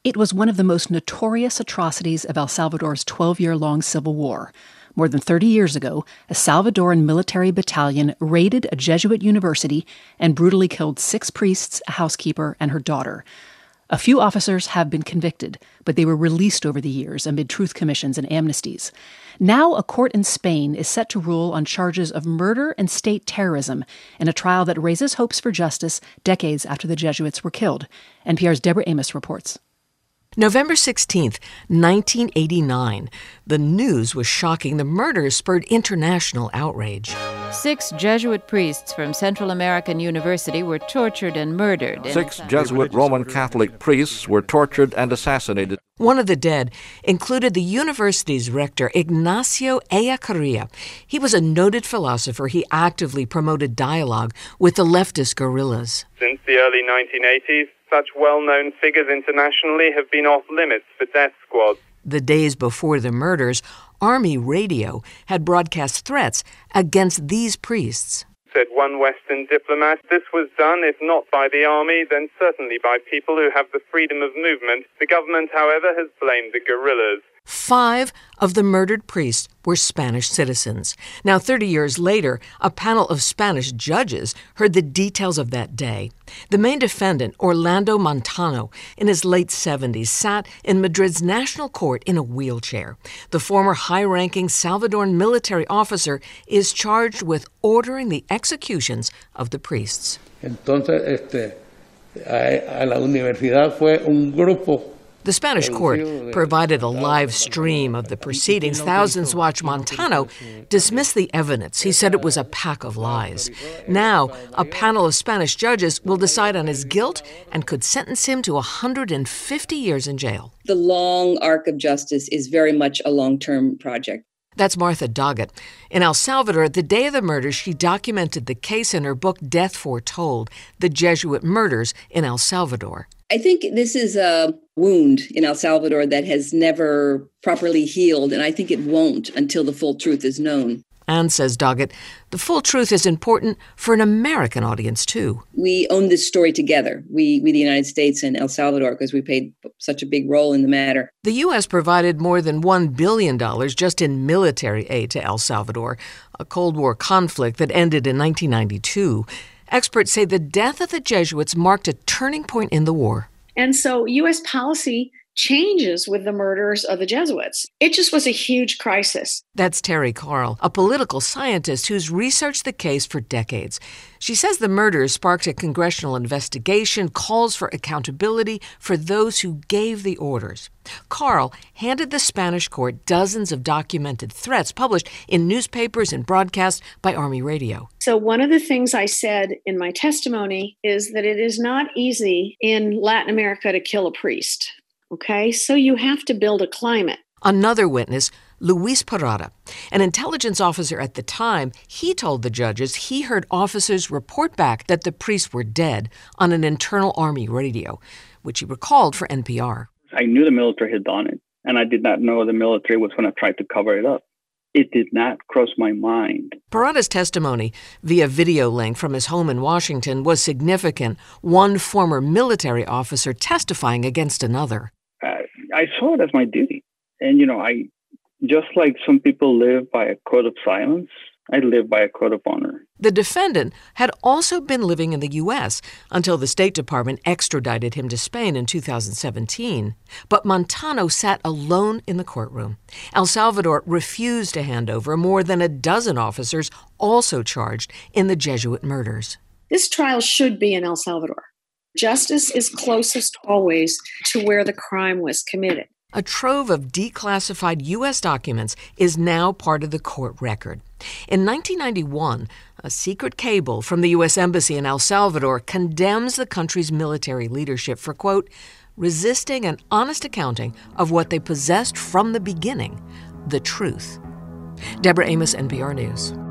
It was one of the most notorious atrocities of El Salvador's 12-year-long civil war. More than 30 years ago, a Salvadoran military battalion raided a Jesuit university and brutally killed 6 priests, a housekeeper, and her daughter. A few officers have been convicted, but they were released over the years amid truth commissions and amnesties. Now, a court in Spain is set to rule on charges of murder and state terrorism in a trial that raises hopes for justice decades after the Jesuits were killed. NPR's Deborah Amos reports. November 16th, 1989. The news was shocking. The murders spurred international outrage. 6 Jesuit priests from Central American University were tortured and murdered. 6 Jesuit Roman Catholic priests were tortured and assassinated. One of the dead included the university's rector, Ignacio Ellacuría. He was a noted philosopher. He actively promoted dialogue with the leftist guerrillas. Since the early 1980s, such well-known figures internationally have been off limits for death squads. The days before the murders, Army radio had broadcast threats against these priests. Said one Western diplomat, this was done, if not by the army, then certainly by people who have the freedom of movement. The government, however, has blamed the guerrillas. 5 of the murdered priests were Spanish citizens. Now, 30 years later, a panel of Spanish judges heard the details of that day. The main defendant, Orlando Montano, in his late 70s, sat in Madrid's National Court in a wheelchair. The former high-ranking Salvadoran military officer is charged with ordering the executions of the priests. Entonces, a la universidad fue un grupo. The Spanish court provided a live stream of the proceedings. Thousands watched. Montano dismissed the evidence. He said it was a pack of lies. Now, a panel of Spanish judges will decide on his guilt and could sentence him to 150 years in jail. The long arc of justice is very much a long-term project. That's Martha Doggett. In El Salvador, the day of the murders, she documented the case in her book, Death Foretold, The Jesuit Murders in El Salvador. I think this is a wound in El Salvador that has never properly healed, and I think it won't until the full truth is known. And, says Doggett, the full truth is important for an American audience, too. We own this story together, we the United States and El Salvador, because we played such a big role in the matter. The U.S. provided more than $1 billion just in military aid to El Salvador, a Cold War conflict that ended in 1992. Experts say the death of the Jesuits marked a turning point in the war. And so U.S. policy changes with the murders of the Jesuits. It just was a huge crisis. That's Terry Carl, a political scientist who's researched the case for decades. She says the murders sparked a congressional investigation, calls for accountability for those who gave the orders. Carl handed the Spanish court dozens of documented threats published in newspapers and broadcast by Army radio. So one of the things I said in my testimony is that it is not easy in Latin America to kill a priest. Okay, so you have to build a climate. Another witness, Luis Parada, an intelligence officer at the time, he told the judges he heard officers report back that the priests were dead on an internal Army radio, which he recalled for NPR. I knew the military had done it, and I did not know the military was going to try to cover it up. It did not cross my mind. Parada's testimony via video link from his home in Washington was significant. One former military officer testifying against another. I saw it as my duty. And, I just like some people live by a code of silence, I live by a code of honor. The defendant had also been living in the U.S. until the State Department extradited him to Spain in 2017. But Montano sat alone in the courtroom. El Salvador refused to hand over more than a dozen officers also charged in the Jesuit murders. This trial should be in El Salvador. Justice is closest always to where the crime was committed. A trove of declassified U.S. documents is now part of the court record. In 1991, a secret cable from the U.S. Embassy in El Salvador condemns the country's military leadership for, quote, resisting an honest accounting of what they possessed from the beginning, the truth. Deborah Amos, NPR News.